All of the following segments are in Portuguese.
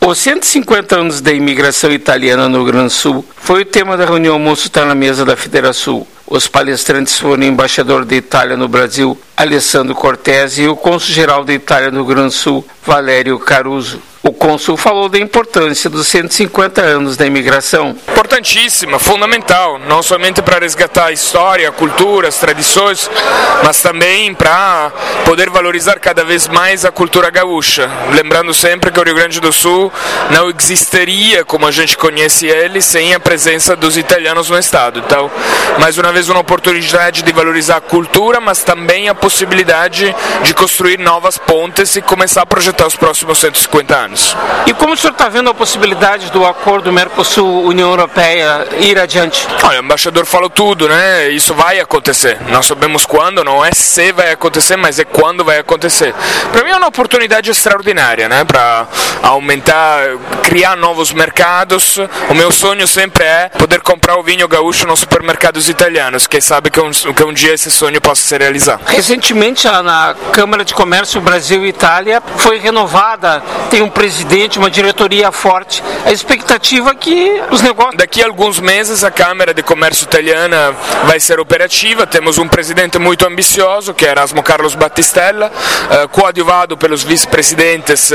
Os 150 anos da imigração italiana no Rio Grande do Sul foi o tema da reunião Almoço Tá na Mesa da Federação. Os palestrantes foram o embaixador da Itália no Brasil, Alessandro Cortesi, e o cônsul-geral da Itália no Rio Grande do Sul, Valério Caruso. O cônsul falou da importância dos 150 anos da imigração. Importantíssima, fundamental, não somente para resgatar a história, a cultura, as tradições, mas também para poder valorizar cada vez mais a cultura gaúcha. Lembrando sempre que o Rio Grande do Sul não existiria como a gente conhece ele sem a presença dos italianos no estado. Então, mais uma vez, uma oportunidade de valorizar a cultura, mas também a possibilidade de construir novas pontes e começar a projetar os próximos 150 anos. E como o senhor está vendo a possibilidade do acordo Mercosul-União Europeia ir adiante? Olha, o embaixador falou tudo, né? Isso vai acontecer. Nós sabemos quando, não é se vai acontecer, mas é quando vai acontecer. Para mim é uma oportunidade extraordinária, né? Para aumentar, criar novos mercados. O meu sonho sempre é poder comprar o vinho gaúcho nos supermercados italianos. Quem sabe que um dia esse sonho possa se realizar. Recentemente, na Câmara de Comércio Brasil e Itália foi renovada. Tem um presidente, uma diretoria forte. A expectativa é que os negócios... Daqui a alguns meses a Câmara de Comércio Italiana vai ser operativa. Temos um presidente muito ambicioso, que é Erasmo Carlos Battistella, coadjuvado pelos vice-presidentes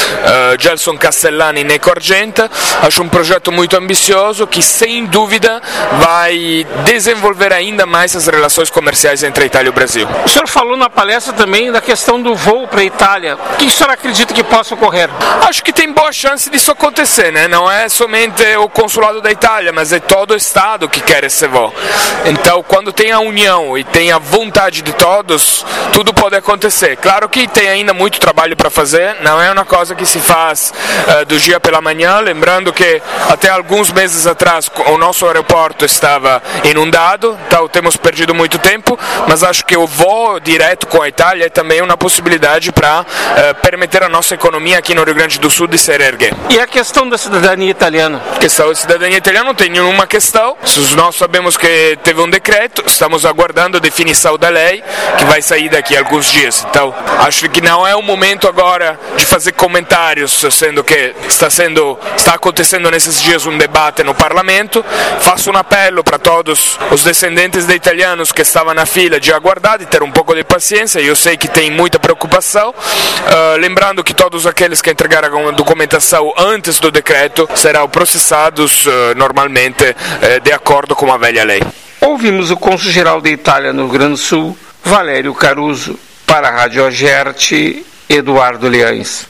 Gelson Castellani e Neco Argenta. Acho um projeto muito ambicioso que, sem dúvida, vai desenvolver ainda mais as relações comerciais entre a Itália e o Brasil. O senhor falou na palestra também da questão do voo para a Itália. O que o senhor acredita que possa ocorrer? Acho que tem boa chance disso acontecer, né? Não é somente o consulado da Itália, mas é todo o Estado que quer esse voo. Então, quando tem a união e tem a vontade de todos, tudo pode acontecer. Claro que tem ainda muito trabalho para fazer, não é uma coisa que se faz do dia pela manhã, lembrando que até alguns meses atrás o nosso aeroporto estava inundado, então temos perdido muito tempo, mas acho que o voo direto com a Itália é também uma possibilidade para permitir a nossa economia aqui no Rio Grande do Sul de se erguer. E a questão da cidadania italiana? A questão da cidadania italiana não tem nenhuma questão. Nós sabemos que teve um decreto, estamos aguardando a definição da lei, que vai sair daqui a alguns dias. Então, acho que não é o momento agora de fazer comentários, sendo que está acontecendo nesses dias um debate no parlamento. Faço um apelo para todos os descendentes de italianos que estavam na fila de aguardar, de ter um pouco de paciência. Eu sei que tem muita preocupação. Lembrando que todos aqueles que entregaram a documentação antes do decreto serão processados normalmente de acordo com a velha lei. Ouvimos o cônsul-geral da Itália no Rio Grande do Sul, Valério Caruso. Para a Rádio Agerte, Eduardo Leães.